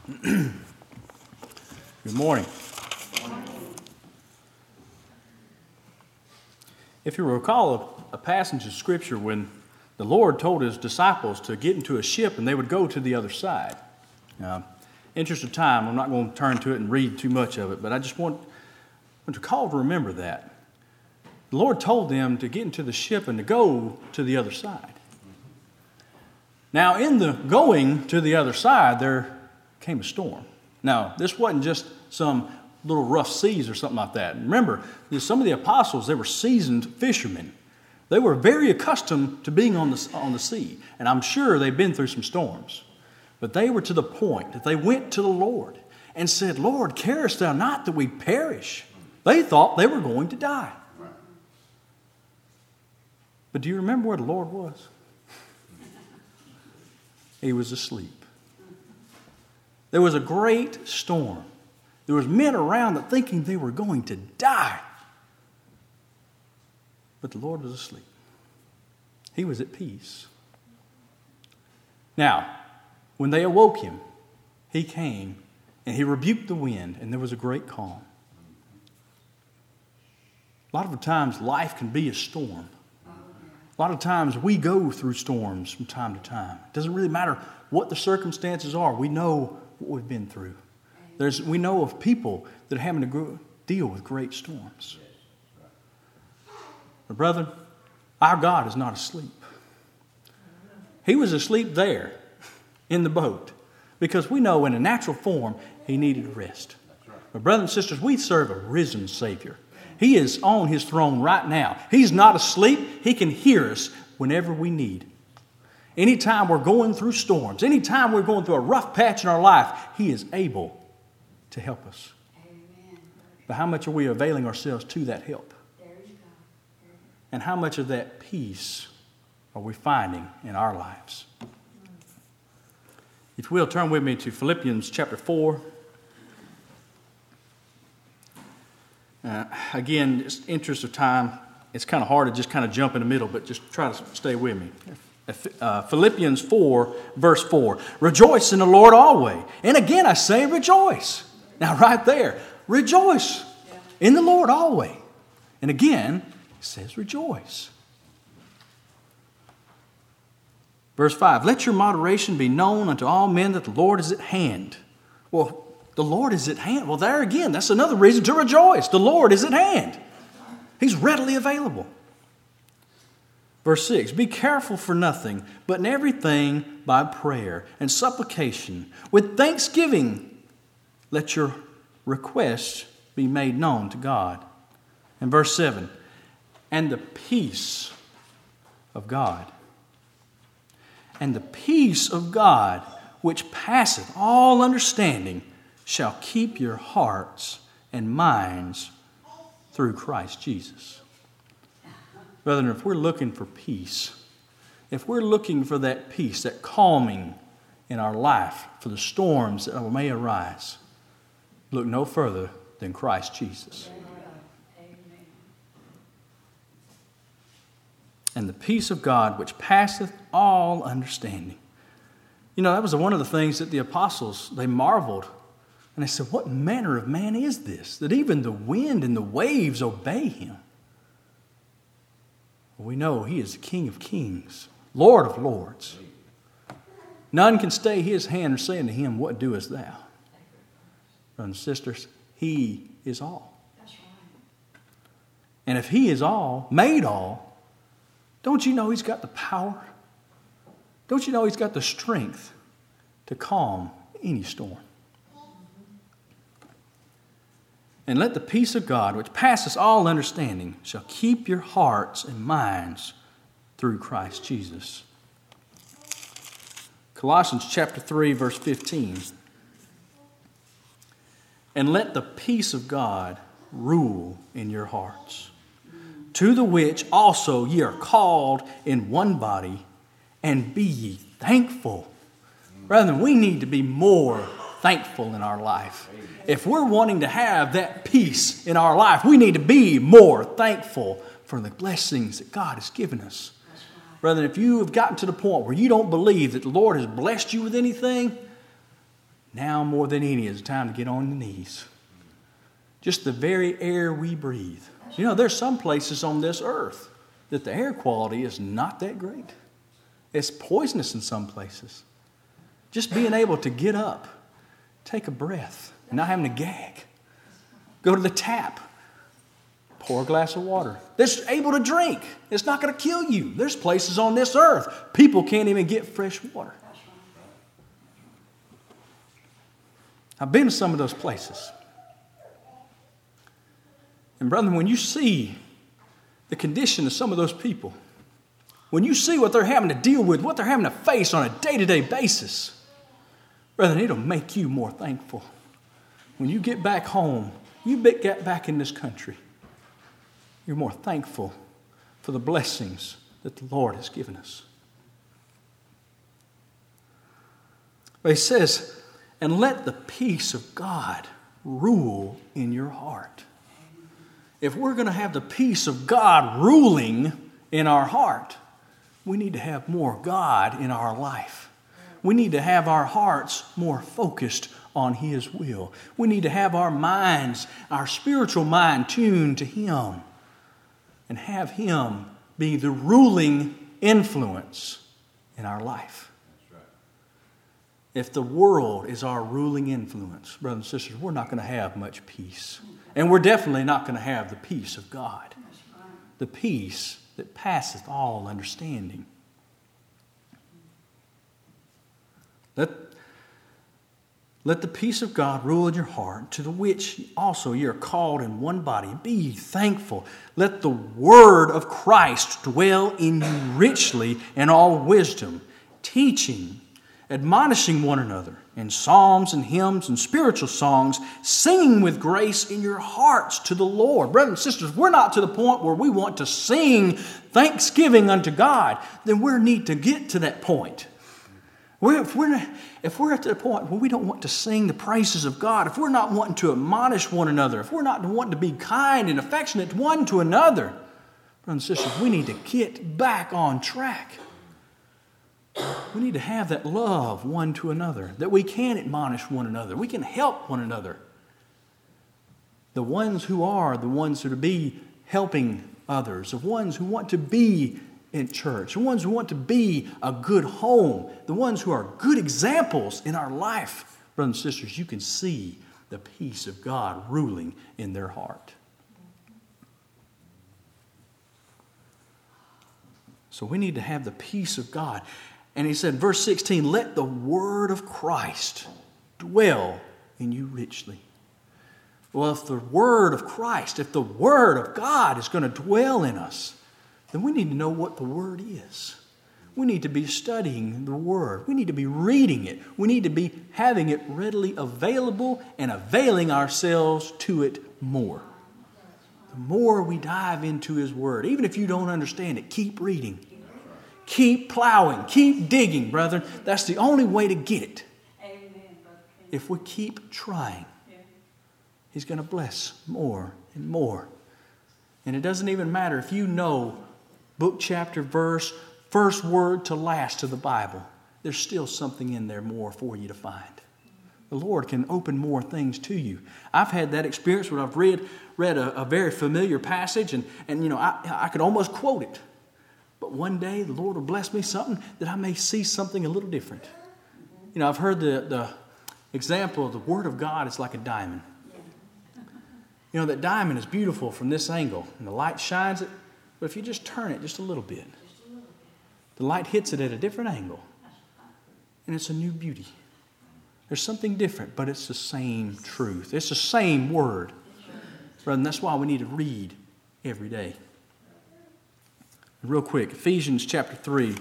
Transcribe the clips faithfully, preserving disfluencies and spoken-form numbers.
Good morning. If you recall a, a passage of Scripture when the Lord told His disciples to get into a ship and they would go to the other side. Now, interest of time, I'm not going to turn to it and read too much of it, but I just want, want to call to remember that. The Lord told them to get into the ship and to go to the other side. Now, in the going to the other side, there came a storm. Now, this wasn't just some little rough seas or something like that. Remember, some of the apostles, they were seasoned fishermen. They were very accustomed to being on the, on the sea, and I'm sure they've been through some storms. But they were to the point that they went to the Lord and said, "Lord, carest thou not that we perish?" They thought they were going to die. But do you remember where the Lord was? He was asleep. There was a great storm. There was men around that thinking they were going to die. But the Lord was asleep. He was at peace. Now, when they awoke him, he came and he rebuked the wind, and there was a great calm. A lot of the times life can be a storm. A lot of times we go through storms from time to time. It doesn't really matter what the circumstances are. We know what we've been through. There's, we know of people that are having to go, deal with great storms. But brethren, our God is not asleep. He was asleep there in the boat because we know in a natural form he needed rest. But brothers and sisters, we serve a risen Savior. He is on His throne right now. He's not asleep. He can hear us whenever we need. Anytime we're going through storms, anytime we're going through a rough patch in our life, He is able to help us. Amen. But how much are we availing ourselves to that help? There you go. And how much of that peace are we finding in our lives? If you will, turn with me to Philippians chapter four. Uh, again, just interest of time, it's kind of hard to just kind of jump in the middle, but just try to stay with me. Uh, Philippians four, verse four. Rejoice in the Lord always. And again, I say rejoice. Now, right there, rejoice in the Lord always. And again, it says rejoice. Verse five. Let your moderation be known unto all men that the Lord is at hand. Well, the Lord is at hand. Well, there again, that's another reason to rejoice. The Lord is at hand. He's readily available. Verse six, be careful for nothing, but in everything by prayer and supplication. With thanksgiving, let your requests be made known to God. And verse seven, and the peace of God. And the peace of God, which passeth all understanding, shall keep your hearts and minds through Christ Jesus. Brethren, if we're looking for peace, if we're looking for that peace, that calming in our life for the storms that may arise, look no further than Christ Jesus. Amen. And the peace of God, which passeth all understanding. You know, that was one of the things that the apostles, they marveled. And they said, what manner of man is this, that even the wind and the waves obey him? Well, we know he is the King of kings, Lord of lords. None can stay his hand or say unto him, what doest thou? Brothers and sisters, he is all. And if he is all, made all, don't you know he's got the power? Don't you know he's got the strength to calm any storm? And let the peace of God, which passes all understanding, shall keep your hearts and minds through Christ Jesus. Colossians chapter three, verse fifteen. And let the peace of God rule in your hearts, to the which also ye are called in one body, and be ye thankful. Brethren, we need to be more thankful in our life. If we're wanting to have that peace in our life, we need to be more thankful for the blessings that God has given us. Right. Brethren, if you have gotten to the point where you don't believe that the Lord has blessed you with anything, Now more than any is the time to get on the knees. Just the very air we breathe. You know, there's some places on this earth that the air quality is not that great. It's poisonous in some places. Just being able to get up, take a breath, and not having to gag. Go to the tap, pour a glass of water. That's able to drink. It's not going to kill you. There's places on this earth, people can't even get fresh water. I've been to some of those places. And brethren, when you see the condition of some of those people, when you see what they're having to deal with, what they're having to face on a day-to-day basis, brethren, it'll make you more thankful. When you get back home, you get back in this country, you're more thankful for the blessings that the Lord has given us. But he says, and let the peace of God rule in your heart. If we're going to have the peace of God ruling in our heart, we need to have more God in our life. We need to have our hearts more focused on His will. We need to have our minds, our spiritual mind tuned to Him and have Him be the ruling influence in our life. If the world is our ruling influence, brothers and sisters, we're not going to have much peace. And we're definitely not going to have the peace of God. The peace that passeth all understanding. Let, let the peace of God rule in your heart, to the which also ye are called in one body. Be ye thankful. Let the word of Christ dwell in you richly in all wisdom, teaching, admonishing one another in psalms and hymns and spiritual songs, singing with grace in your hearts to the Lord. Brothers and sisters, we're not to the point where we want to sing thanksgiving unto God. Then we need to get to that point. We're, if, we're, if we're at the point where we don't want to sing the praises of God, if we're not wanting to admonish one another, if we're not wanting to be kind and affectionate one to another, brothers and sisters, we need to get back on track. We need to have that love one to another, that we can admonish one another. We can help one another. The ones who are the ones who are to be helping others, the ones who want to be in church, the ones who want to be a good home, the ones who are good examples in our life. Brothers and sisters, you can see the peace of God ruling in their heart. So we need to have the peace of God. And he said, verse sixteen, let the word of Christ dwell in you richly. Well, if the word of Christ, if the word of God is going to dwell in us, then we need to know what the word is. We need to be studying the word. We need to be reading it. We need to be having it readily available and availing ourselves to it more. The more we dive into His word, even if you don't understand it, keep reading. Keep plowing. Keep digging, brethren. That's the only way to get it. If we keep trying, He's going to bless more and more. And it doesn't even matter if you know book, chapter, verse, first word to last to the Bible. There's still something in there more for you to find. The Lord can open more things to you. I've had that experience where I've read read a, a very familiar passage and, and you know, I, I could almost quote it. But one day the Lord will bless me something that I may see something a little different. You know, I've heard the, the example of the Word of God is like a diamond. You know, that diamond is beautiful from this angle and the light shines it. But if you just turn it just a little bit, the light hits it at a different angle. And it's a new beauty. There's something different, but it's the same truth. It's the same word. Brother, that's why we need to read every day. Real quick, Ephesians chapter three.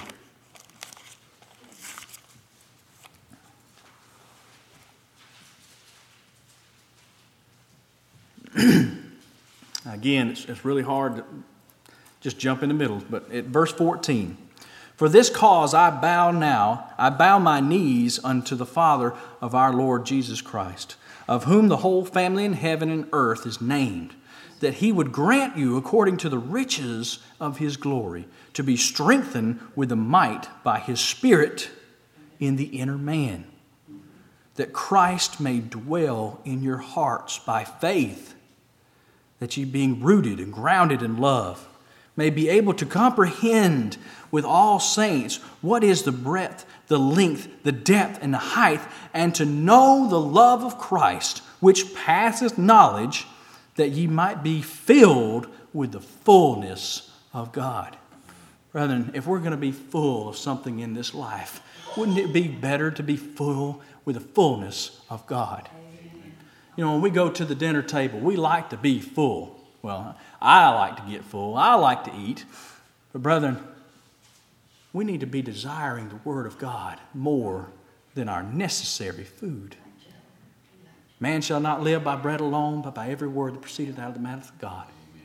Again, it's, it's really hard to just jump in the middle, but at verse fourteen. For this cause I bow now, I bow my knees unto the Father of our Lord Jesus Christ, of whom the whole family in heaven and earth is named, that He would grant you, according to the riches of His glory, to be strengthened with the might by His Spirit in the inner man, that Christ may dwell in your hearts by faith, that ye being rooted and grounded in love, may be able to comprehend with all saints what is the breadth, the length, the depth, and the height, and to know the love of Christ, which passeth knowledge, that ye might be filled with the fullness of God. Brethren, if we're going to be full of something in this life, wouldn't it be better to be full with the fullness of God? You know, when we go to the dinner table, we like to be full. Well, I like to get full. I like to eat. But brethren, we need to be desiring the Word of God more than our necessary food. Man shall not live by bread alone, but by every word that proceedeth out of the mouth of God.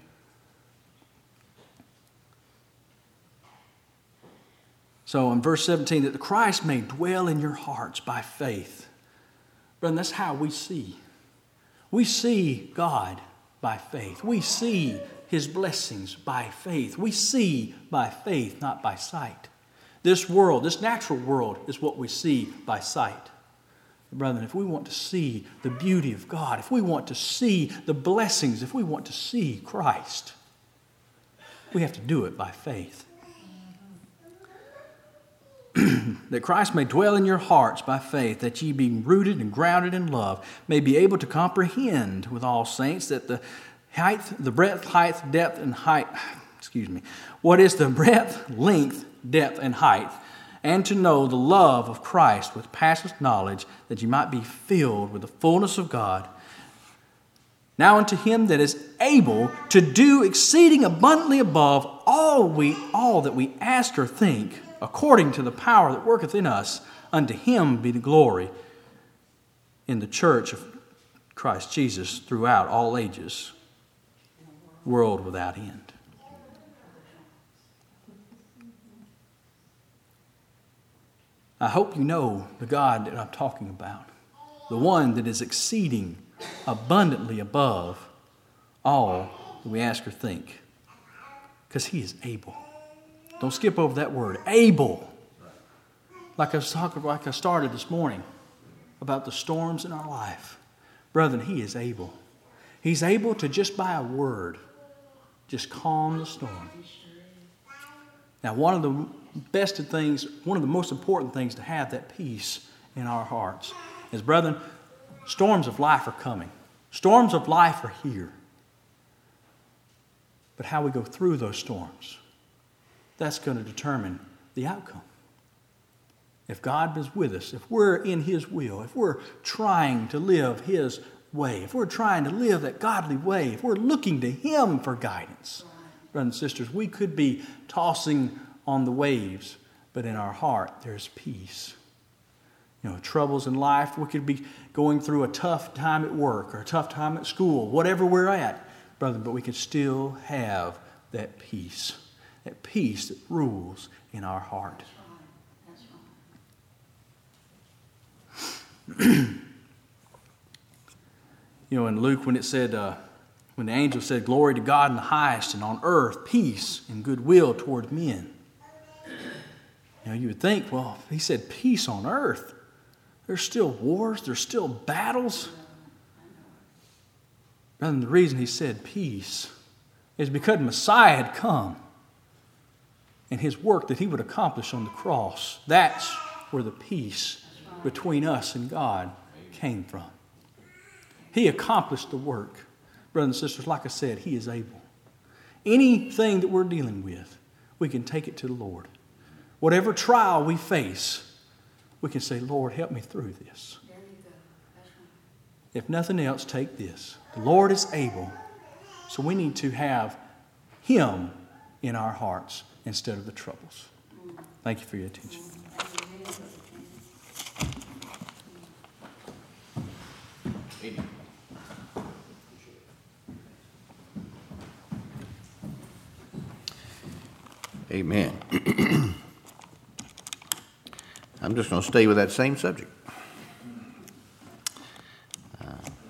So in verse seventeen, that the Christ may dwell in your hearts by faith. Brethren, that's how we see. We see God by faith. We see His blessings by faith. We see by faith, not by sight. This world, this natural world, is what we see by sight. Brethren, if we want to see the beauty of God, if we want to see the blessings, if we want to see Christ, we have to do it by faith. That Christ may dwell in your hearts by faith, that ye being rooted and grounded in love, may be able to comprehend with all saints that the height, the breadth, height, depth, and height, excuse me, what is the breadth, length, depth, and height, and to know the love of Christ which passeth knowledge, that ye might be filled with the fullness of God. Now unto Him that is able to do exceeding abundantly above all we all that we ask or think, according to the power that worketh in us, unto Him be the glory in the church of Christ Jesus throughout all ages, world without end. I hope you know the God that I'm talking about, the one that is exceeding abundantly above all that we ask or think, because He is able. Don't skip over that word, able. Like I was talking, like I started this morning about the storms in our life. Brethren, He is able. He's able to just by a word, just calm the storm. Now, one of the best of things, one of the most important things to have that peace in our hearts is, brethren, storms of life are coming. Storms of life are here. But how we go through those storms, that's going to determine the outcome. If God is with us, if we're in His will, if we're trying to live His way, if we're trying to live that godly way, if we're looking to Him for guidance, brothers and sisters, we could be tossing on the waves, but in our heart there's peace. You know, troubles in life, we could be going through a tough time at work or a tough time at school, whatever we're at, brother, but we can still have that peace, that peace that rules in our heart. You know, in Luke, when it said, uh, when the angel said, "Glory to God in the highest, and on earth peace and goodwill toward men," you know, you would think, well, He said peace on earth. There's still wars. There's still battles. And the reason He said peace is because Messiah had come, and His work that He would accomplish on the cross, that's where the peace between us and God came from. He accomplished the work. Brothers and sisters, like I said, He is able. Anything that we're dealing with, we can take it to the Lord. Whatever trial we face, we can say, "Lord, help me through this." If nothing else, take this. The Lord is able. So we need to have Him in our hearts instead of the troubles. Thank you for your attention. Amen. I'm just going to stay with that same subject. Uh,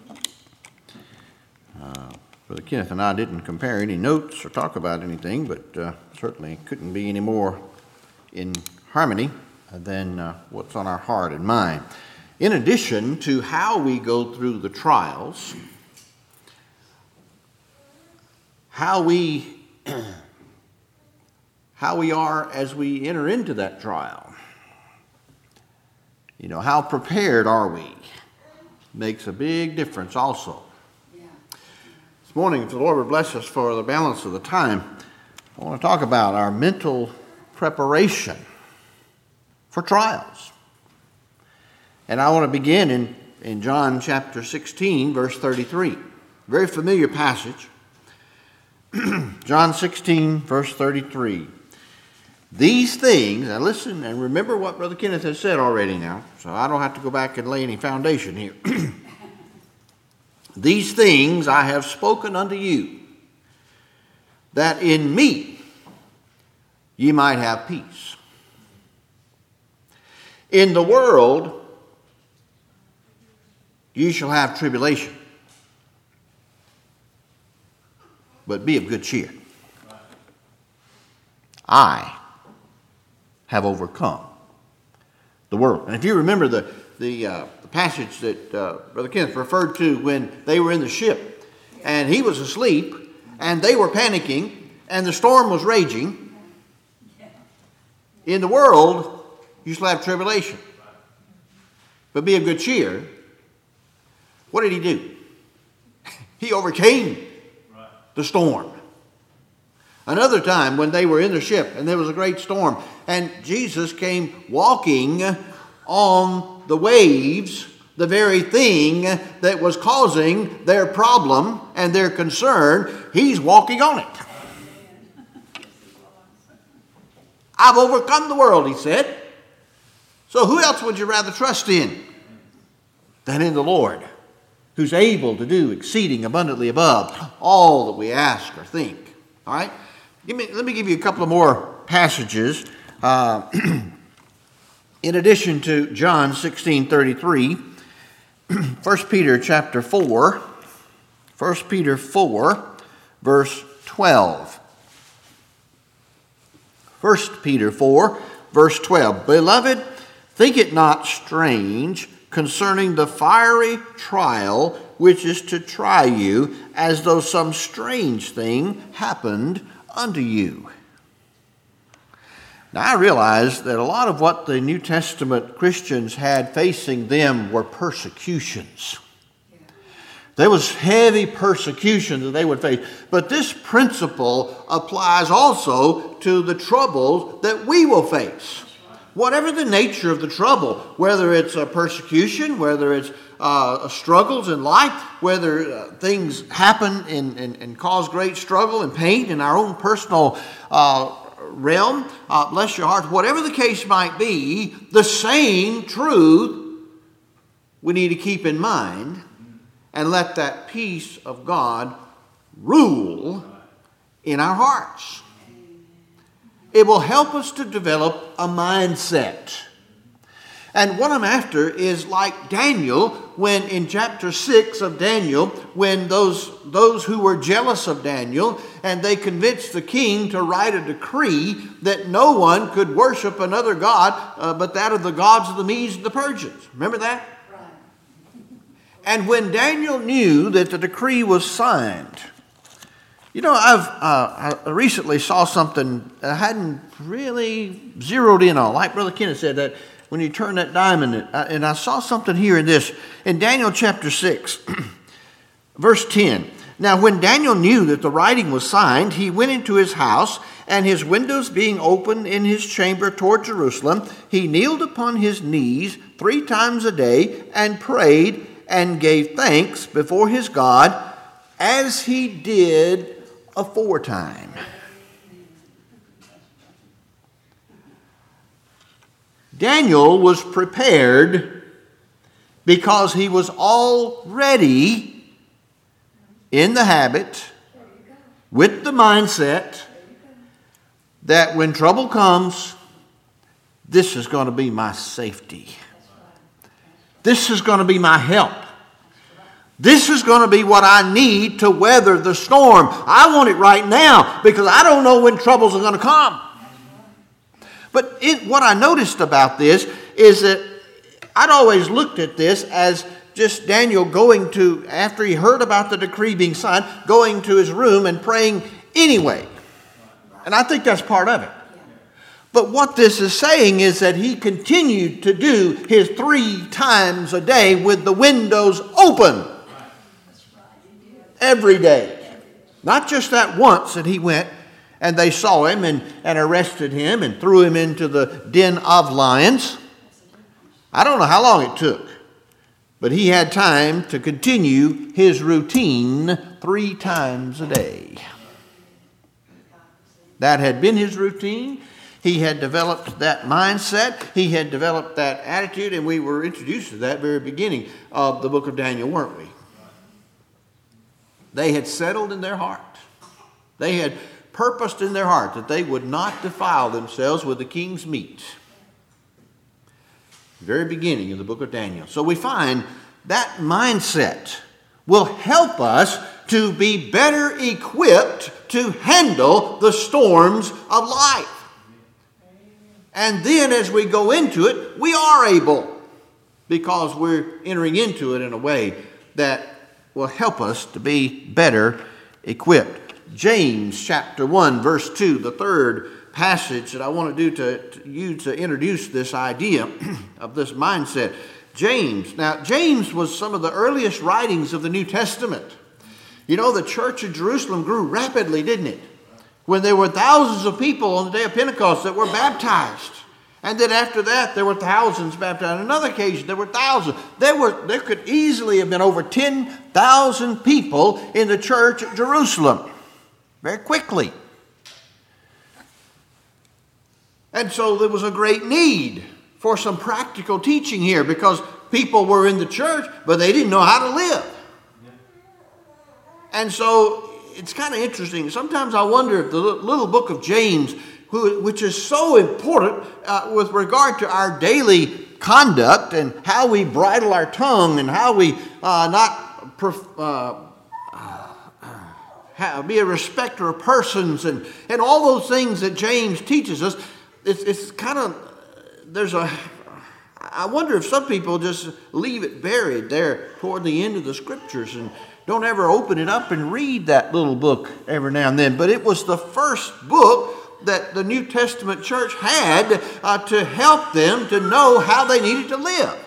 uh, Brother Kenneth and I didn't compare any notes or talk about anything, but uh, certainly couldn't be any more in harmony than uh, what's on our heart and mind. in addition to how we go through the trials, how we, how we are as we enter into that trial. You know, how prepared are we? Makes a big difference also. This morning, if the Lord would bless us for the balance of the time, I want to talk about our mental preparation for trials. And I want to begin in, in John chapter sixteen, verse thirty-three. Very familiar passage. John sixteen, verse thirty-three. These things, now listen and remember what Brother Kenneth has said already now, so I don't have to go back and lay any foundation here. These things I have spoken unto you, that in me ye might have peace. In the world ye shall have tribulation, but be of good cheer. I have overcome the world. And if you remember the the, uh, the passage that uh, Brother Kenneth referred to when they were in the ship, and he was asleep, and they were panicking, and the storm was raging. In the world, you shall have tribulation, but be of good cheer. What did he do? He overcame the storm. Another time when they were in the ship and there was a great storm and Jesus came walking on the waves, the very thing that was causing their problem and their concern, he's walking on it. I've overcome the world, he said. So who else would you rather trust in than in the Lord, who's able to do exceeding abundantly above all that we ask or think? All right? Give me, let me give you a couple of more passages. Uh, in addition to John sixteen thirty-three, First Peter chapter four, First Peter four, verse twelve. First Peter four, verse twelve. Beloved, think it not strange concerning the fiery trial which is to try you, as though some strange thing happened unto you. Now, I realize that a lot of what the New Testament Christians had facing them were persecutions. There was heavy persecution that they would face. But this principle applies also to the troubles that we will face. Whatever the nature of the trouble, whether it's a persecution, whether it's uh, struggles in life, whether uh, things happen and, and, and cause great struggle and pain in our own personal uh, realm, uh, bless your heart, whatever the case might be, the same truth we need to keep in mind and let that peace of God rule in our hearts. It will help us to develop a mindset. And what I'm after is like Daniel, when in chapter six of Daniel, when those, those who were jealous of Daniel, and they convinced the king to write a decree that no one could worship another god uh, but that of the gods of the Medes and the Persians. Remember that? Right. And when Daniel knew that the decree was signed, you know, I've uh, I recently saw something I hadn't really zeroed in on. Like Brother Kenneth said, that when you turn that diamond, and I saw something here in this, in Daniel chapter six, verse ten. Now, when Daniel knew that the writing was signed, he went into his house, and his windows being open in his chamber toward Jerusalem, he kneeled upon his knees three times a day and prayed and gave thanks before his God, as he did aforetime. Daniel was prepared because he was already in the habit, with the mindset, that when trouble comes, this is going to be my safety. This is going to be my help. This is going to be what I need to weather the storm. I want it right now because I don't know when troubles are going to come. But it, what I noticed about this is that I'd always looked at this as just Daniel going to, after he heard about the decree being signed, going to his room and praying anyway. And I think that's part of it. But what this is saying is that he continued to do his three times a day with the windows open. Every day. Not just that once that he went and they saw him and, and arrested him and threw him into the den of lions. I don't know how long it took. But he had time to continue his routine three times a day. That had been his routine. He had developed that mindset. He had developed that attitude. And we were introduced to that very beginning of the book of Daniel, weren't we? They had settled in their heart. They had purposed in their heart that they would not defile themselves with the king's meat. Very beginning of the book of Daniel. So we find that mindset will help us to be better equipped to handle the storms of life. And then as we go into it, we are able, because we're entering into it in a way that will help us to be better equipped. James chapter one, verse two, the third passage that I want to do to, to you to introduce this idea of this mindset. James. Now, James was some of the earliest writings of the New Testament. You know, the church of Jerusalem grew rapidly, didn't it? When there were thousands of people on the day of Pentecost that were baptized. And then after that, there were thousands baptized. On another occasion, there were thousands. There were, there could easily have been over ten thousand people in the church at Jerusalem. Very quickly. And so there was a great need for some practical teaching here, because people were in the church, but they didn't know how to live. And so it's kind of interesting. Sometimes I wonder if the little book of James, who, which is so important uh, with regard to our daily conduct and how we bridle our tongue and how we uh, not perf- uh, uh, be a respecter of persons and, and all those things that James teaches us. It's, it's kind of, there's a, I wonder if some people just leave it buried there toward the end of the scriptures and don't ever open it up and read that little book every now and then. But it was the first book that the New Testament church had uh, to help them to know how they needed to live.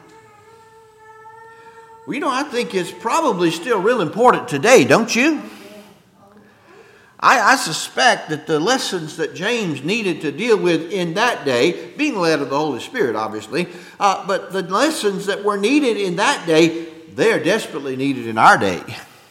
Well, you know, I think it's probably still real important today, don't you? I, I suspect that the lessons that James needed to deal with in that day, being led of the Holy Spirit, obviously, uh, but the lessons that were needed in that day, they are desperately needed in our day.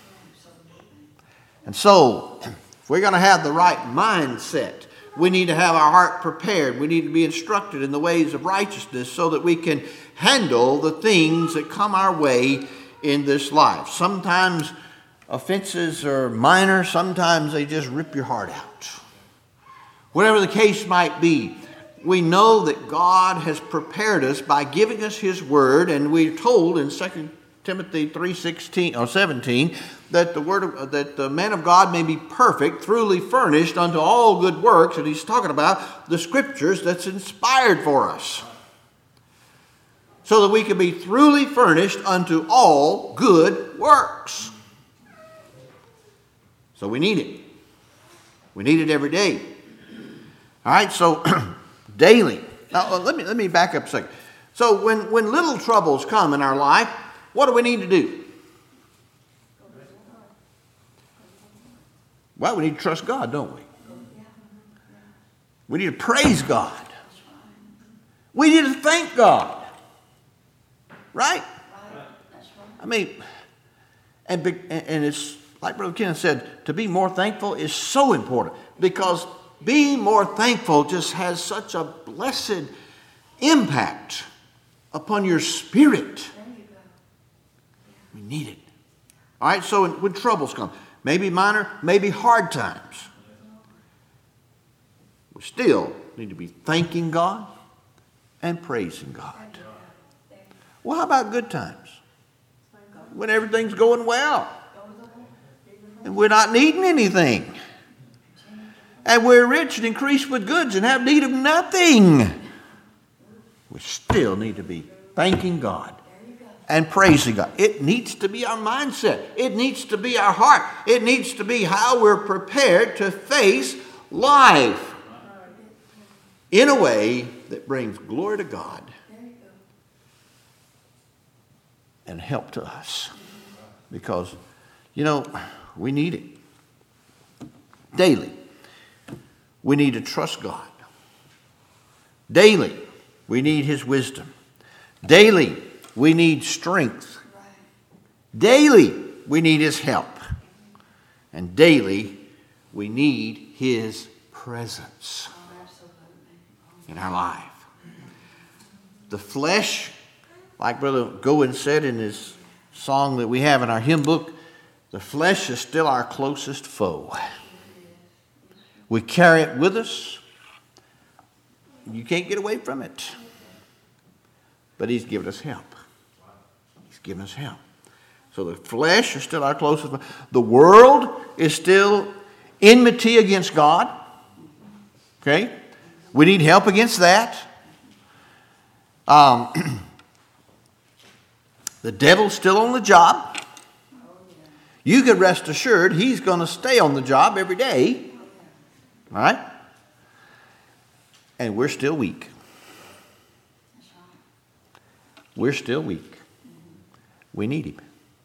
And so, if we're going to have the right mindset, we need to have our heart prepared. We need to be instructed in the ways of righteousness so that we can handle the things that come our way in this life. Sometimes offenses are minor. Sometimes they just rip your heart out. Whatever the case might be, we know that God has prepared us by giving us His Word, and we're told in Second Timothy three sixteen or seventeen that the word of, that the man of God may be perfect, truly furnished unto all good works, and he's talking about the Scriptures that's inspired for us, so that we can be truly furnished unto all good works. So we need it. We need it every day. All right, so daily. Now let me let me back up a second. So when, when little troubles come in our life, what do we need to do? Well, we need to trust God, don't we? We need to praise God. We need to thank God. Right? I mean, and, and it's like Brother Ken said, to be more thankful is so important, because being more thankful just has such a blessed impact upon your spirit. We need it. All right, so when troubles come, maybe minor, maybe hard times, we still need to be thanking God and praising God. Well, how about good times? When everything's going well and we're not needing anything, and we're rich and increased with goods and have need of nothing, we still need to be thanking God and praising God. It needs to be our mindset. It needs to be our heart. It needs to be how we're prepared to face life in a way that brings glory to God and help to us. Because, you know, we need it. Daily, we need to trust God. Daily, we need His wisdom. Daily, we need strength. Daily, we need His help. And daily, we need His presence in our life. The flesh, like Brother Goen said in his song that we have in our hymn book, the flesh is still our closest foe. We carry it with us. You can't get away from it. But He's given us help. He's given us help. So the flesh is still our closest foe. The world is still enmity against God. Okay? We need help against that. Um, the devil's still on the job. You can rest assured he's going to stay on the job every day. All right? And we're still weak. We're still weak. We need Him.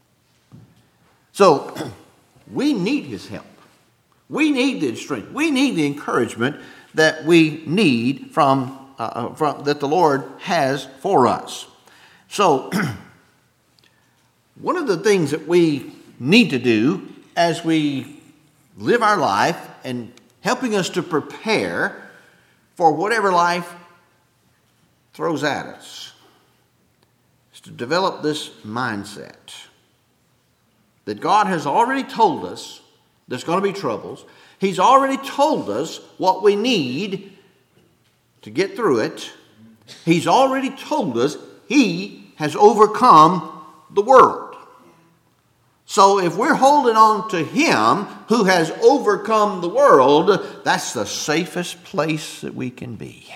So, we need His help. We need the strength. We need the encouragement that we need from, uh, from that the Lord has for us. So, one of the things that we need to do as we live our life and helping us to prepare for whatever life throws at us is to develop this mindset that God has already told us there's going to be troubles. He's already told us what we need to get through it. He's already told us He has overcome the world. So if we're holding on to Him who has overcome the world, that's the safest place that we can be.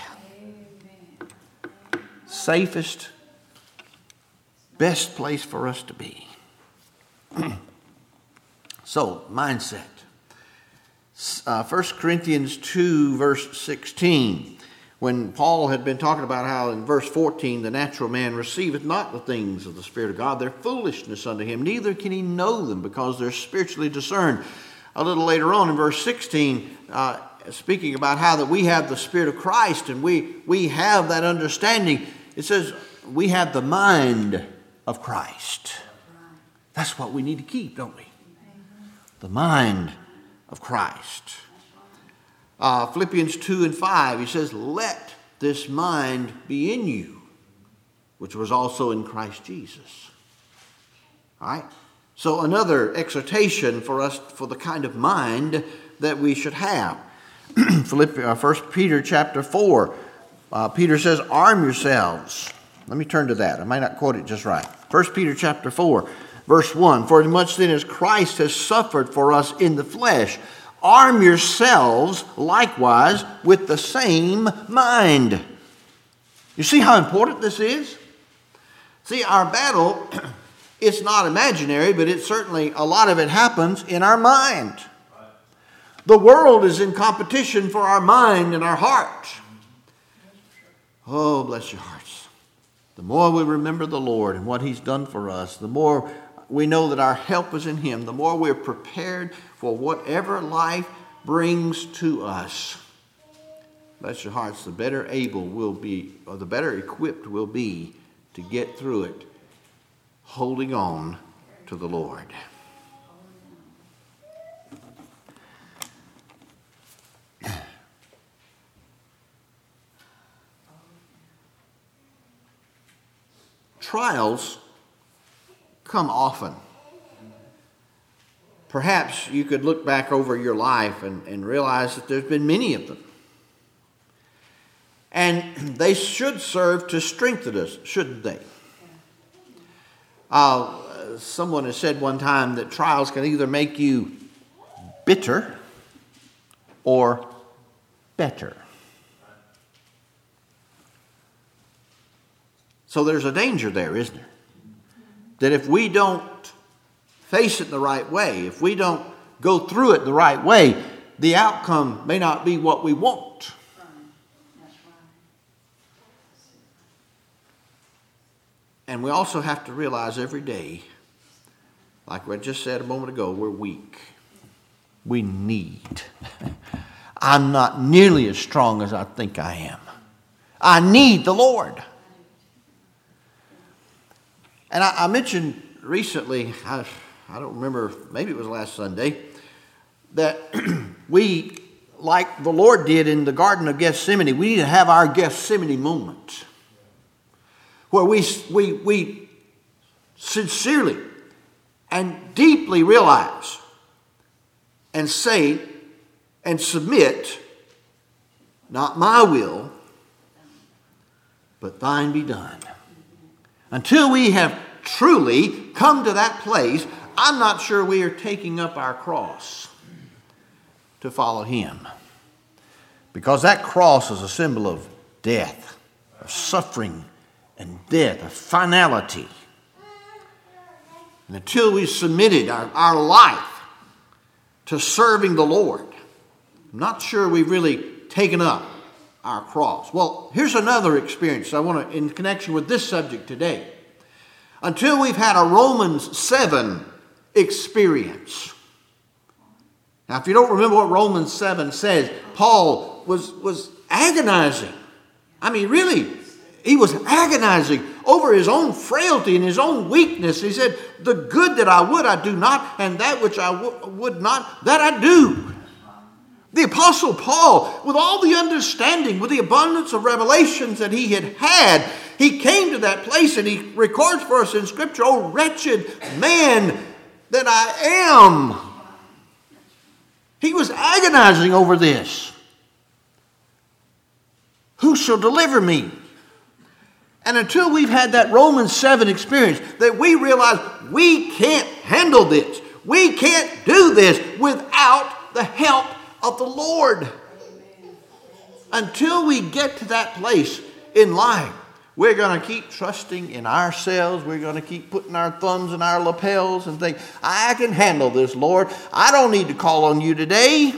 Amen. Safest, best place for us to be. So, mindset. Uh, First Corinthians two, verse sixteen. When Paul had been talking about how in verse fourteen, the natural man receiveth not the things of the Spirit of God. They're foolishness unto him. Neither can he know them because they're spiritually discerned. A little later on in verse sixteen, uh, speaking about how that we have the Spirit of Christ and we, we have that understanding. It says we have the mind of Christ. That's what we need to keep, don't we? The mind of Christ. Uh, Philippians two and five, he says, let this mind be in you, which was also in Christ Jesus. All right? So another exhortation for us for the kind of mind that we should have. Philippians, uh, First Peter chapter four, uh, Peter says, arm yourselves. Let me turn to that. I might not quote it just right. First Peter chapter four, verse one, for as much then as Christ has suffered for us in the flesh, arm yourselves likewise with the same mind. You see how important this is? See, our battle, it's not imaginary, but it's certainly, a lot of it happens in our mind. The world is in competition for our mind and our heart. Oh, bless your hearts. The more we remember the Lord and what He's done for us, the more we know that our help is in Him, the more we're prepared for whatever life brings to us. Bless your hearts, the better able we'll be, or the better equipped we'll be to get through it, holding on to the Lord. Trials come often. Perhaps you could look back over your life and, and realize that there's been many of them. And they should serve to strengthen us, shouldn't they? Uh, someone has said one time that trials can either make you bitter or better. So there's a danger there, isn't there? That if we don't face it the right way, if we don't go through it the right way, the outcome may not be what we want. And we also have to realize every day, like I just said a moment ago, we're weak. We need. I'm not nearly as strong as I think I am. I need the Lord. And I, I mentioned recently, I, I don't remember, maybe it was last Sunday, that we, like the Lord did in the Garden of Gethsemane, we need to have our Gethsemane moment where we, we, we sincerely and deeply realize and say and submit, not my will, but thine be done. Until we have truly come to that place, I'm not sure we are taking up our cross to follow him. Because that cross is a symbol of death, of suffering and death, of finality. And until we've submitted our, our life to serving the Lord, I'm not sure we've really taken up our cross. Well, here's another experience I want to, in connection with this subject today. Until we've had a Romans seven experience. Now, if you don't remember what Romans seven says, Paul was, was agonizing. I mean, really, he was agonizing over his own frailty and his own weakness. He said, the good that I would, I do not, and that which I w- would not, that I do. The Apostle Paul, with all the understanding, with the abundance of revelations that he had had, he came to that place and he records for us in Scripture, "Oh, wretched man that I am." He was agonizing over this. Who shall deliver me? And until we've had that Romans seven experience, that we realize we can't handle this. We can't do this without the help of the Lord. Until we get to that place in life, we're going to keep trusting in ourselves. We're going to keep putting our thumbs in our lapels and think, I can handle this, Lord. I don't need to call on you today.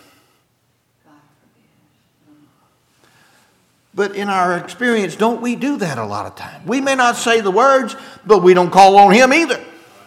But in our experience, don't we do that a lot of times? We may not say the words, but we don't call on him either.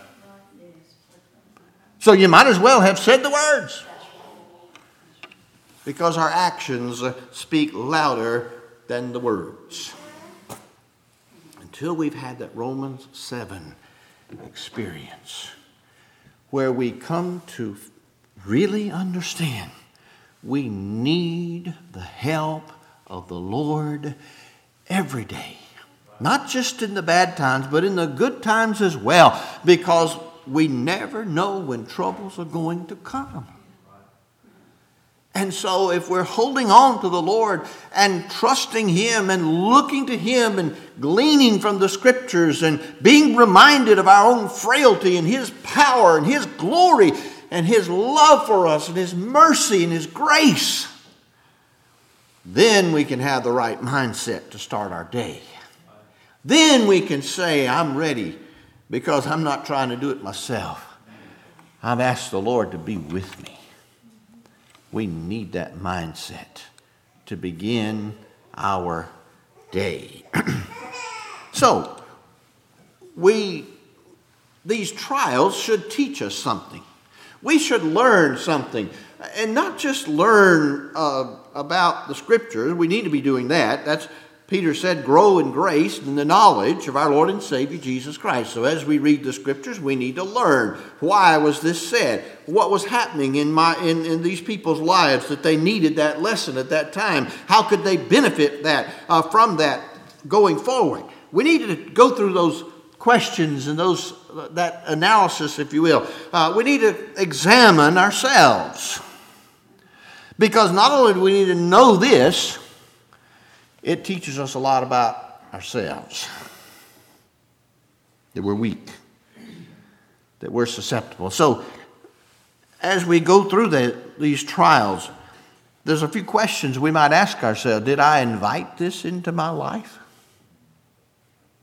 So you might as well have said the words. Because our actions speak louder than the words. Until we've had that Romans seven experience, where we come to really understand we need the help of the Lord every day. Not just in the bad times, but in the good times as well. Because we never know when troubles are going to come. And so if we're holding on to the Lord and trusting him and looking to him and gleaning from the Scriptures and being reminded of our own frailty and his power and his glory and his love for us and his mercy and his grace, then we can have the right mindset to start our day. Then we can say, I'm ready because I'm not trying to do it myself. I've asked the Lord to be with me. We need that mindset to begin our day. So, we, these trials should teach us something. We should learn something. And not just learn uh, about the Scriptures. We need to be doing that. That's, Peter said, grow in grace and the knowledge of our Lord and Savior Jesus Christ. So as we read the Scriptures, we need to learn. Why was this said? What was happening in, my, in, in these people's lives that they needed that lesson at that time? How could they benefit that uh, from that going forward? We needed to go through those questions and those that analysis, if you will. Uh, we need to examine ourselves. Because not only do we need to know this, it teaches us a lot about ourselves. That we're weak. That we're susceptible. So, as we go through the, these trials, there's a few questions we might ask ourselves. Did I invite this into my life?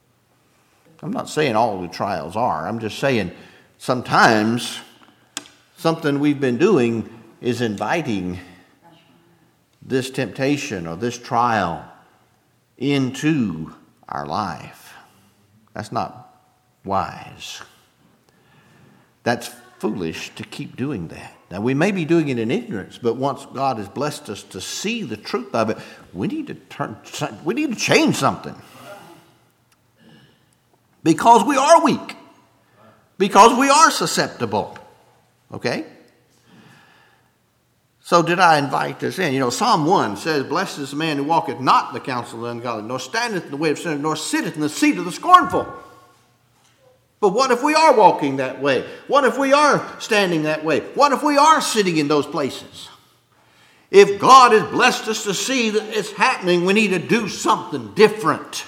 I'm not saying all the trials are. I'm just saying sometimes something we've been doing is inviting this temptation or this trial into our life. That's not wise. That's foolish to keep doing that. Now, we may be doing it in ignorance, but once God has blessed us to see the truth of it, we need to turn, we need to change something. Because we are weak. Because we are susceptible. Okay? So did I invite this in? You know, Psalm one says, "Blessed is the man who walketh not in the counsel of the ungodly, nor standeth in the way of sinners, nor sitteth in the seat of the scornful." But what if we are walking that way? What if we are standing that way? What if we are sitting in those places? If God has blessed us to see that it's happening, we need to do something different.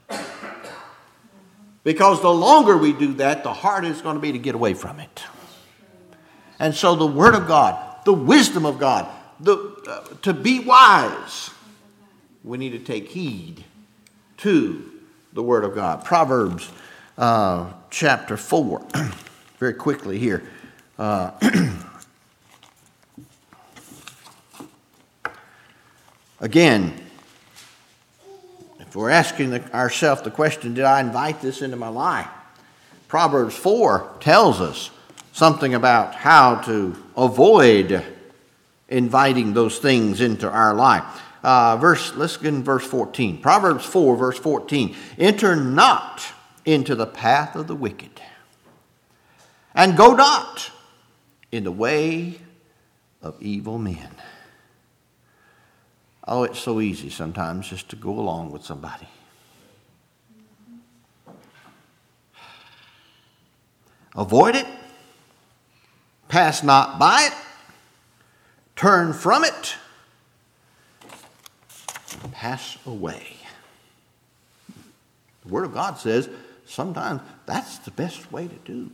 Because the longer we do that, the harder it's going to be to get away from it. And so the Word of God, the wisdom of God, the, uh, to be wise, we need to take heed to the Word of God. Proverbs uh, chapter four, very quickly here. Uh, again, if we're asking the, ourselves the question, did I invite this into my life? Proverbs four tells us something about how to avoid inviting those things into our life. Uh, verse, let's get in verse fourteen. Proverbs four, verse fourteen. "Enter not into the path of the wicked, and go not in the way of evil men." Oh, it's so easy sometimes just to go along with somebody. Avoid it. Pass not by it. Turn from it. Pass away. The Word of God says sometimes that's the best way to do.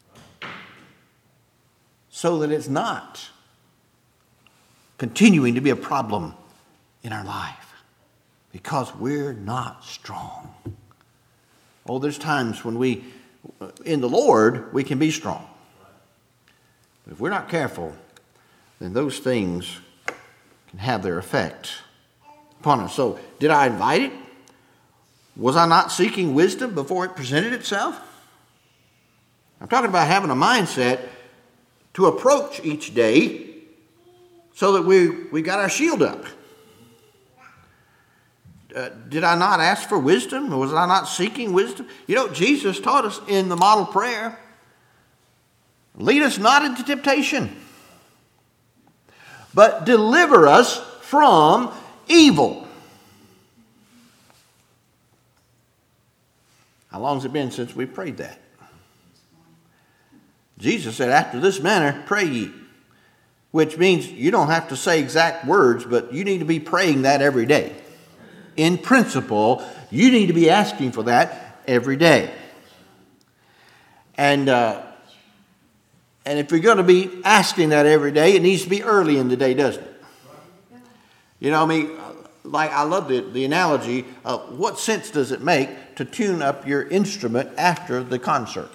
So that it's not continuing to be a problem in our life. Because we're not strong. Oh, there's times when we, in the Lord, we can be strong. But if we're not careful, then those things can have their effect upon us. So, did I invite it? Was I not seeking wisdom before it presented itself? I'm talking about having a mindset to approach each day so that we, we got our shield up. Uh, did I not ask for wisdom? Or was I not seeking wisdom? You know, Jesus taught us in the model prayer, lead us not into temptation, but deliver us from evil. How long has it been since we prayed that? Jesus said, "After this manner, pray ye." Which means you don't have to say exact words, but you need to be praying that every day. In principle, you need to be asking for that every day. And uh, and if you're going to be asking that every day, it needs to be early in the day, doesn't it? You know, I mean, like I love the, the analogy of what sense does it make to tune up your instrument after the concert?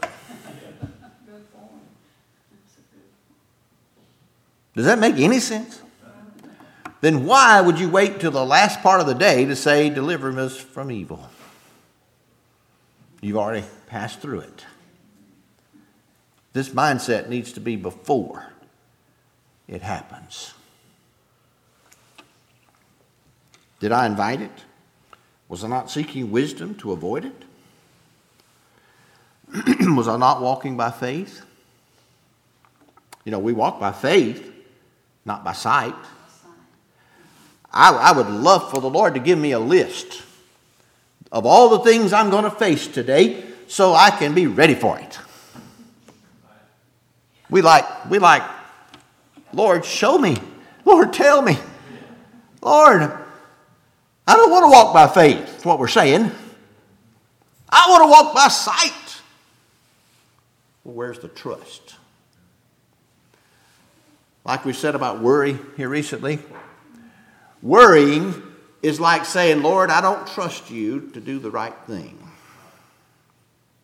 Does that make any sense? Then why would you wait till the last part of the day to say, "Deliver us from evil"? You've already passed through it. This mindset needs to be before it happens. Did I invite it? Was I not seeking wisdom to avoid it? Was I not walking by faith? You know, we walk by faith, not by sight. I, I would love for the Lord to give me a list of all the things I'm going to face today so I can be ready for it. We like, we like, "Lord, show me. Lord, tell me. Lord, I don't want to walk by faith," that's what we're saying. "I want to walk by sight." Well, where's the trust? Like we said about worry here recently, worrying is like saying, "Lord, I don't trust you to do the right thing."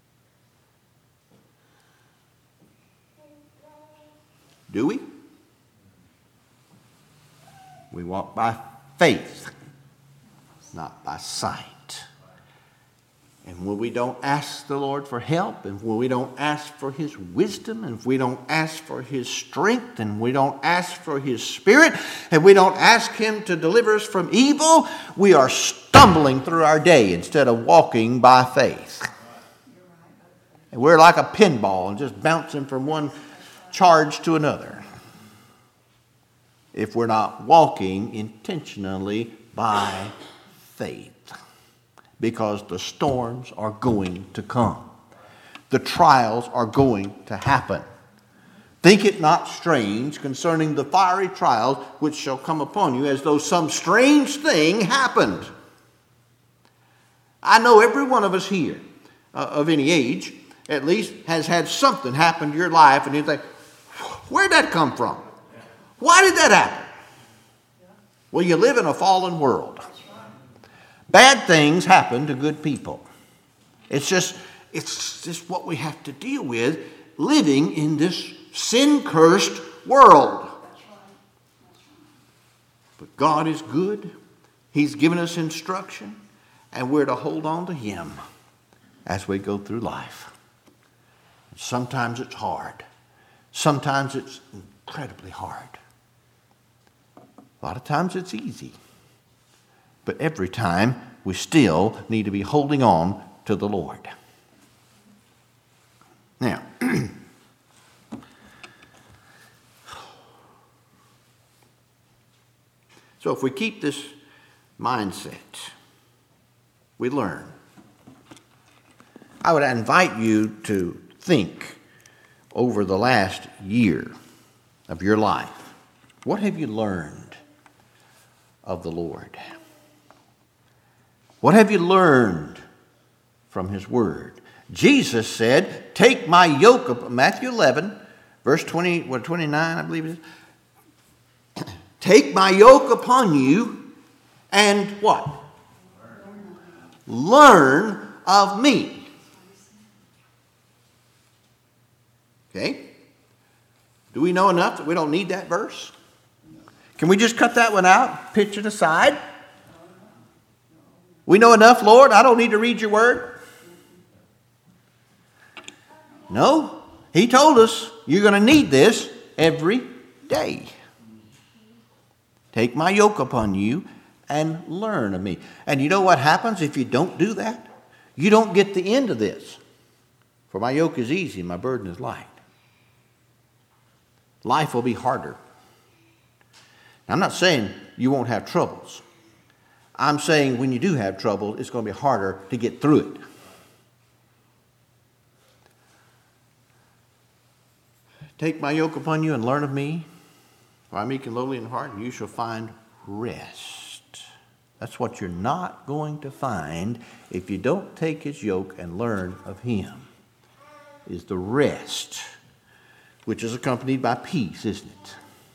Do we? We walk by faith, not by sight. And when we don't ask the Lord for help, and when we don't ask for His wisdom, and if we don't ask for His strength, and we don't ask for His Spirit, and we don't ask Him to deliver us from evil, we are stumbling through our day instead of walking by faith. And we're like a pinball and just bouncing from one charge to another if we're not walking intentionally by faith. Because the storms are going to come. The trials are going to happen. Think it not strange concerning the fiery trials which shall come upon you, as though some strange thing happened. I know every one of us here, uh, of any age, at least, has had something happen to your life, and you think, where'd that come from? Why did that happen? Well, you live in a fallen world. Bad things happen to good people. It's just, it's just what we have to deal with living in this sin-cursed world. But God is good. He's given us instruction, and we're to hold on to Him as we go through life. Sometimes it's hard. Sometimes it's incredibly hard. A lot of times it's easy. But every time, we still need to be holding on to the Lord. Now, so if we keep this mindset, we learn. I would invite you to think over the last year of your life. What have you learned of the Lord? What have you learned from His Word? Jesus said, take my yoke upon, Matthew eleven, verse twenty, what, twenty-nine, I believe it is. Take my yoke upon you and what? Learn of me. Okay? Do we know enough that we don't need that verse? Can we just cut that one out, pitch it aside? We know enough, Lord. I don't need to read your word. No. He told us you're going to need this every day. Take my yoke upon you and learn of me. And you know what happens if you don't do that? You don't get the end of this. For my yoke is easy and my burden is light. Life will be harder. I'm not saying you won't have troubles. I'm saying when you do have trouble, it's going to be harder to get through it. Take my yoke upon you and learn of me, for I am meek and lowly in heart, and you shall find rest. That's what you're not going to find if you don't take His yoke and learn of Him, is the rest, which is accompanied by peace, isn't it?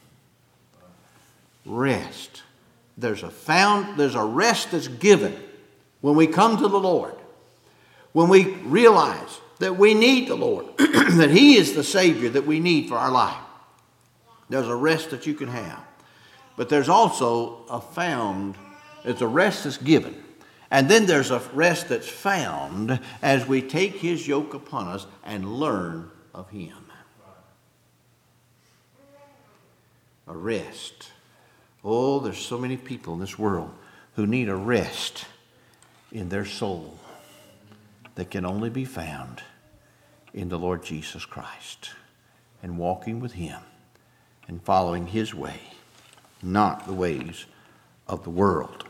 Rest. There's a found, there's a rest that's given when we come to the Lord. When we realize that we need the Lord, that He is the Savior that we need for our life. There's a rest that you can have. But there's also a found, it's a rest that's given. And then there's a rest that's found as we take His yoke upon us and learn of Him. A rest. Oh, there's so many people in this world who need a rest in their soul that can only be found in the Lord Jesus Christ and walking with Him and following His way, not the ways of the world.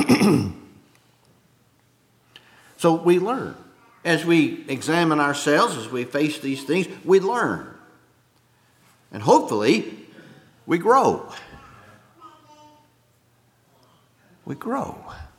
So we learn. As we examine ourselves, as we face these things, we learn. And hopefully, we grow. We grow.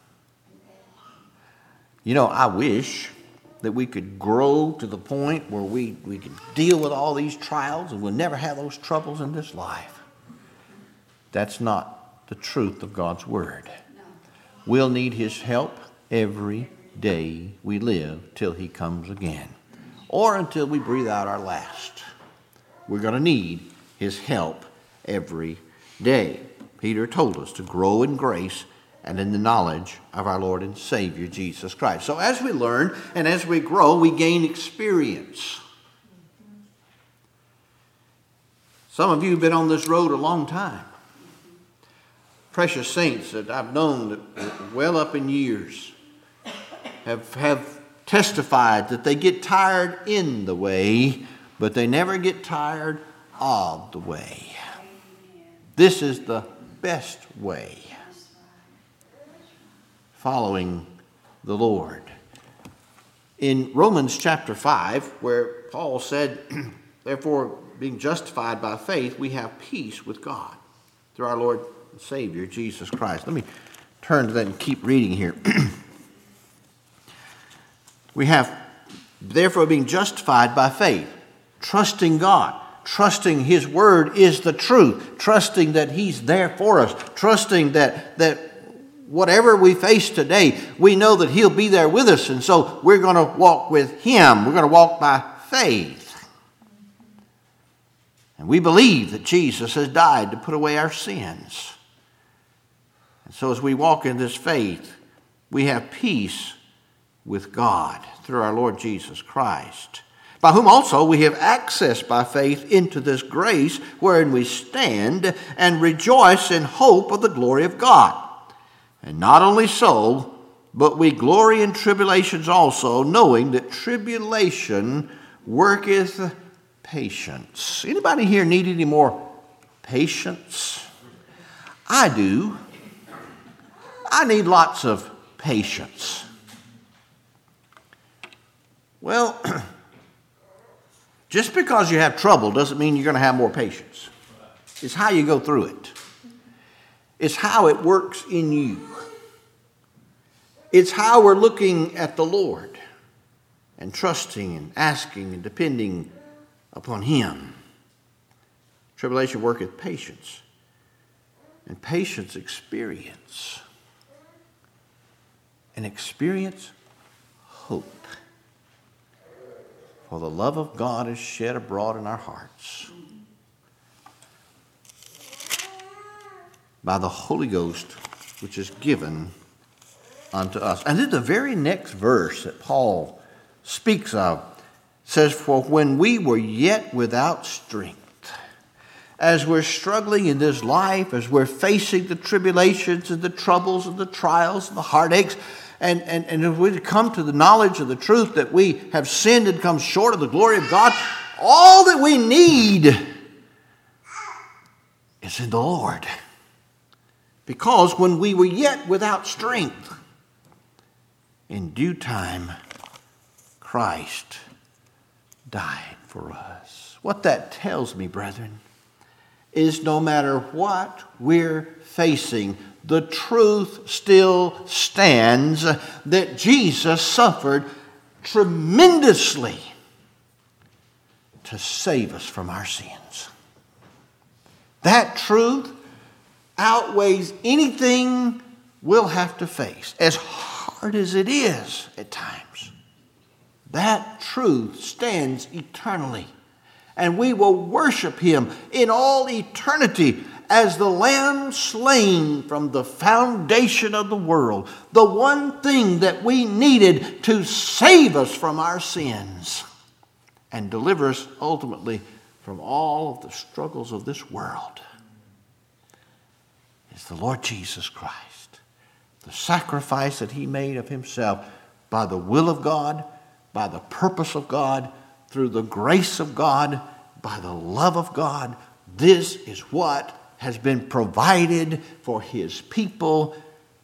You know, I wish that we could grow to the point where we, we could deal with all these trials and we'll never have those troubles in this life. That's not the truth of God's Word. We'll need His help every day we live till He comes again, or until we breathe out our last. We're going to need his help every day. Peter told us to grow in grace and in the knowledge of our Lord and Savior, Jesus Christ. So as we learn and as we grow, we gain experience. Some of you have been on this road a long time. Precious saints that I've known that well up in years have, have testified that they get tired in the way, but they never get tired of the way. This is the best way. Following the Lord. In Romans chapter five, where Paul said, therefore, being justified by faith, we have peace with God through our Lord and Savior, Jesus Christ. Let me turn to that and keep reading here. We have, therefore, being justified by faith, trusting God, trusting his word is the truth, trusting that he's there for us, trusting that, that whatever we face today, we know that he'll be there with us, and so we're going to walk with him. We're going to walk by faith. And we believe that Jesus has died to put away our sins. And so as we walk in this faith, we have peace with God through our Lord Jesus Christ, by whom also we have access by faith into this grace wherein we stand and rejoice in hope of the glory of God. And not only so, but we glory in tribulations also, knowing that tribulation worketh patience. Anybody here need any more patience? I do. I need lots of patience. Well, just because you have trouble doesn't mean you're going to have more patience. It's how you go through it. It's how it works in you. It's how we're looking at the Lord and trusting and asking and depending upon him. Tribulation worketh patience, and patience experience, and experience hope. For the love of God is shed abroad in our hearts by the Holy Ghost, which is given unto us. And then the very next verse that Paul speaks of says, for when we were yet without strength, as we're struggling in this life, as we're facing the tribulations and the troubles and the trials and the heartaches, and, and, and if we come to the knowledge of the truth that we have sinned and come short of the glory of God, all that we need is in the Lord. Because when we were yet without strength, in due time, Christ died for us. What that tells me, brethren, is no matter what we're facing, the truth still stands that Jesus suffered tremendously to save us from our sins. That truth outweighs anything we'll have to face, as hard as it is at times. That truth stands eternally, and we will worship him in all eternity as the Lamb slain from the foundation of the world, the one thing that we needed to save us from our sins and deliver us ultimately from all of the struggles of this world, is the Lord Jesus Christ. The sacrifice that he made of himself by the will of God, by the purpose of God, through the grace of God, by the love of God. This is what has been provided for his people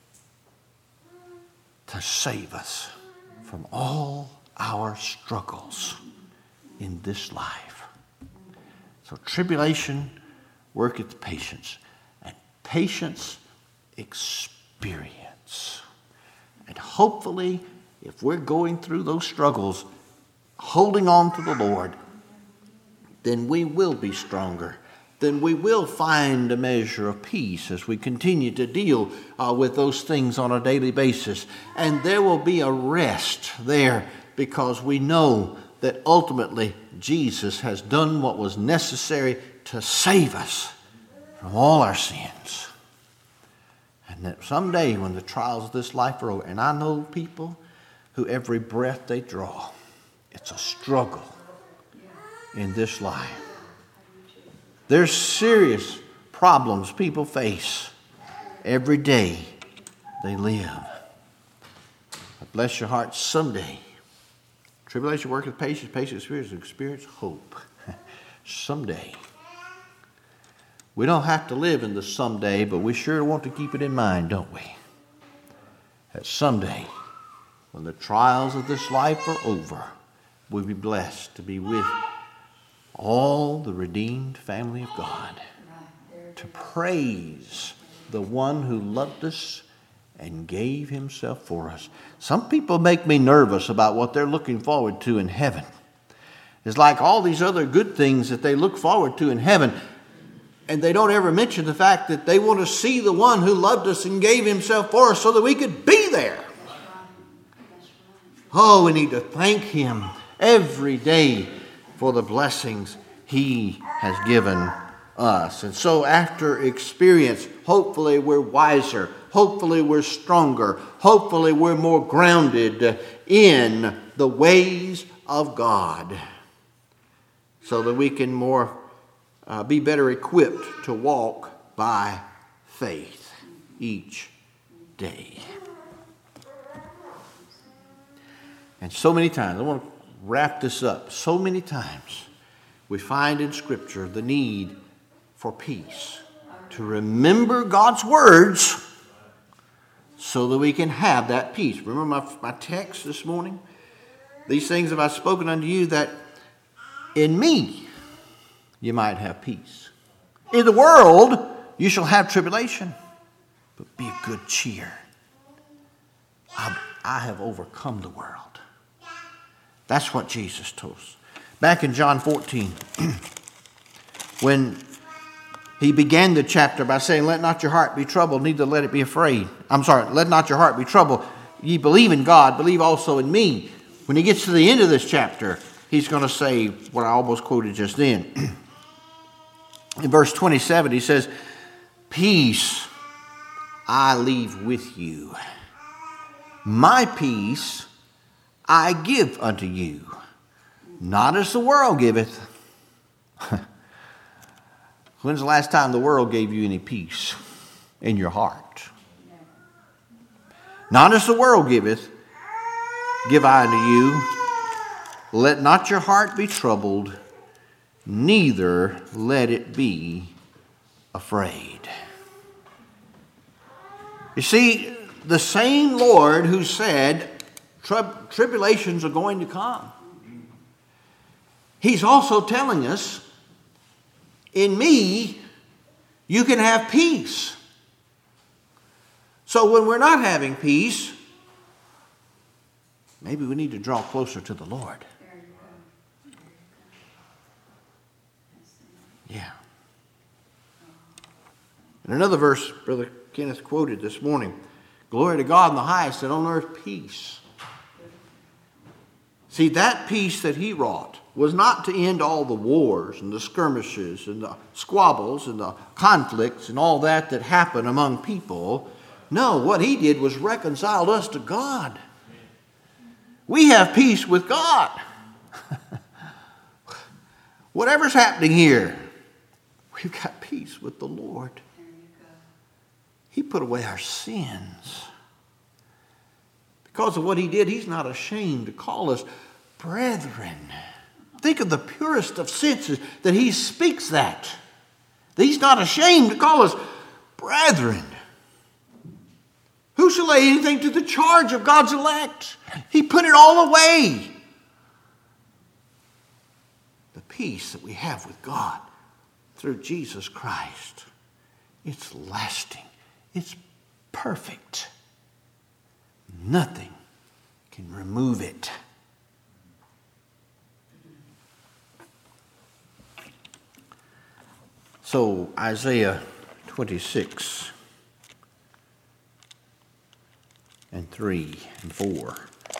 to save us from all our struggles in this life. So tribulation worketh patience, and patience experience. And hopefully, if we're going through those struggles, holding on to the Lord, then we will be stronger. Then we will find a measure of peace as we continue to deal uh, with those things on a daily basis. And there will be a rest there because we know that ultimately Jesus has done what was necessary to save us from all our sins. And that someday when the trials of this life are over, and I know people who every breath they draw, it's a struggle in this life. There's serious problems people face every day they live. But bless your heart, someday, tribulation worketh patience, patience experience, experience hope. Someday. We don't have to live in the someday, but we sure want to keep it in mind, don't we? That someday, when the trials of this life are over, we'll be blessed to be with all the redeemed family of God, to praise the one who loved us and gave himself for us. Some people make me nervous about what they're looking forward to in heaven. It's like all these other good things that they look forward to in heaven, and they don't ever mention the fact that they want to see the one who loved us and gave himself for us so that we could be there. Oh, we need to thank him every day for the blessings he has given us. And so after experience, hopefully we're wiser. Hopefully we're stronger. Hopefully we're more grounded in the ways of God, so that we can more uh, be better equipped to walk by faith each day. And so many times, I want to wrap this up, so many times we find in Scripture the need for peace, to remember God's words so that we can have that peace. Remember my, my text this morning? These things have I spoken unto you, that in me you might have peace. In the world you shall have tribulation, but be of good cheer. I, I have overcome the world. That's what Jesus told us. Back in John fourteen, when he began the chapter by saying, let not your heart be troubled, neither let it be afraid. I'm sorry, let not your heart be troubled. Ye believe in God, believe also in me. When he gets to the end of this chapter, he's going to say what I almost quoted just then. In verse twenty-seven, he says, peace I leave with you. My peace I give unto you. Not as the world giveth. When's the last time the world gave you any peace in your heart? Not as the world giveth, give I unto you. Let not your heart be troubled, neither let it be afraid. You see, the same Lord who said Trib- tribulations are going to come, he's also telling us, in me, you can have peace. So when we're not having peace, maybe we need to draw closer to the Lord. Yeah. In another verse, Brother Kenneth quoted this morning, glory to God in the highest, and on earth peace. See, that peace that he wrought was not to end all the wars and the skirmishes and the squabbles and the conflicts and all that that happen among people. No, what he did was reconciled us to God. We have peace with God. Whatever's happening here, we've got peace with the Lord. He put away our sins. Because of what he did, he's not ashamed to call us brethren. Think of the purest of senses that he speaks that. That he's not ashamed to call us brethren. Who shall lay anything to the charge of God's elect? He put it all away. The peace that we have with God through Jesus Christ, it's lasting. It's perfect. Nothing can remove it. So Isaiah twenty-six and three and four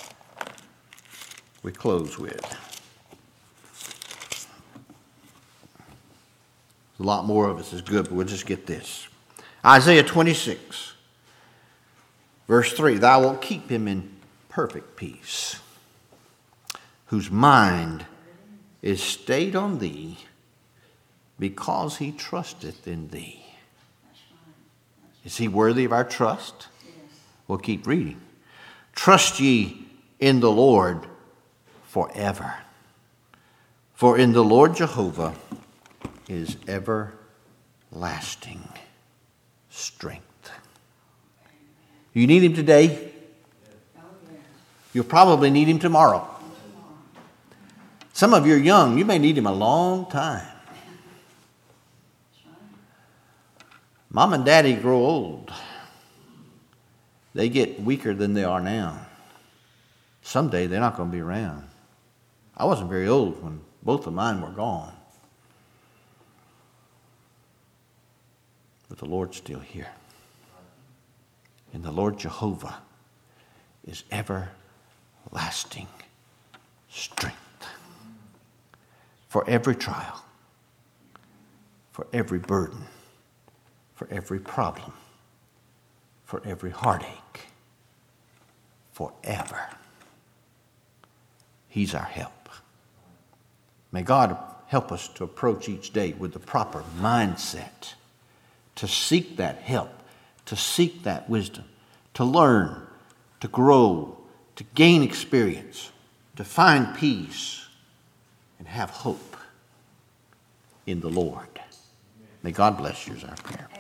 we close with. A lot more of us is good, but we'll just get this. Isaiah twenty-six, verse three. Thou wilt keep him in perfect peace, whose mind is stayed on thee, because he trusteth in thee. Is he worthy of our trust? We'll keep reading. Trust ye in the Lord forever. For in the Lord Jehovah is everlasting strength. You need him today? You'll probably need him tomorrow. Some of you are young. You may need him a long time. Mom and Daddy grow old. They get weaker than they are now. Someday they're not going to be around. I wasn't very old when both of mine were gone. But the Lord's still here. And the Lord Jehovah is everlasting strength. For every trial, for every burden, for every problem, for every heartache, forever. He's our help. May God help us to approach each day with the proper mindset, to seek that help, to seek that wisdom, to learn, to grow, to gain experience, to find peace, and have hope in the Lord. May God bless you is our prayer.